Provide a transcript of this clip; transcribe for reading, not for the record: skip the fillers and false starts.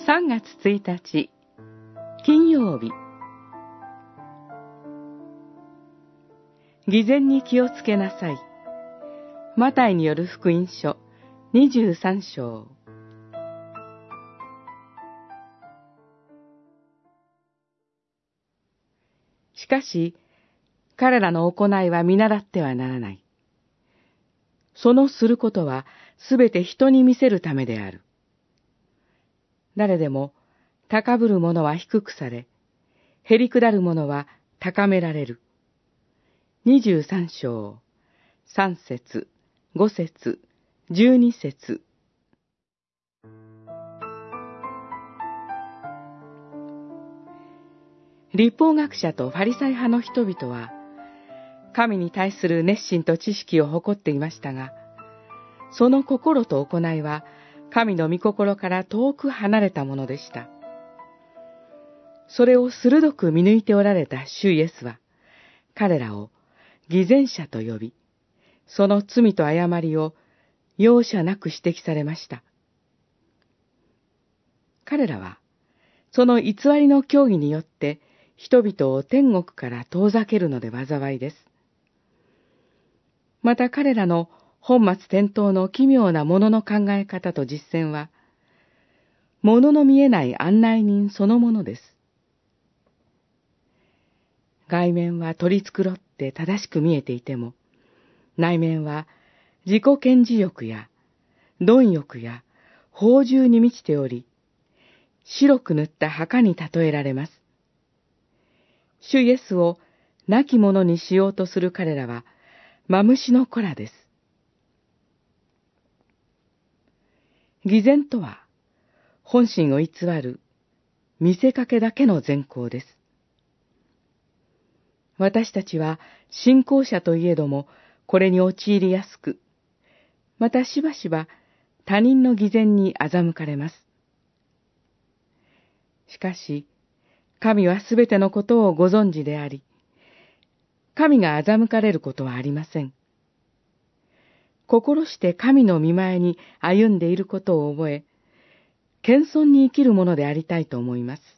3月1日金曜日。偽善に気をつけなさい。マタイによる福音書23章。しかし、彼らの行いは見習ってはならない。そのすることはすべて人に見せるためである。誰でも高ぶる者は低くされ、へりくだる者は高められる。23章、3節、5節、12節。律法学者とファリサイ派の人々は、神に対する熱心と知識を誇っていましたが、その心と行いは、神の御心から遠く離れたものでした。それを鋭く見抜いておられた主イエスは、彼らを偽善者と呼び、その罪と誤りを容赦なく指摘されました。彼らは、その偽りの教義によって人々を天国から遠ざけるので災いです。また彼らの本末転倒の奇妙なものの考え方と実践は、ものの見えない案内人そのものです。外面は取り繕って正しく見えていても、内面は自己顕示欲や貪欲や放縦に満ちており、白く塗った墓に例えられます。主イエスを亡き者にしようとする彼らは、マムシの子らです。偽善とは、本心を偽る、見せかけだけの善行です。私たちは信仰者といえども、これに陥りやすく、またしばしば他人の偽善に欺かれます。しかし、神はすべてのことをご存知であり、神が欺かれることはありません。心して神の御前に歩んでいることを覚え、謙遜に生きるものでありたいと思います。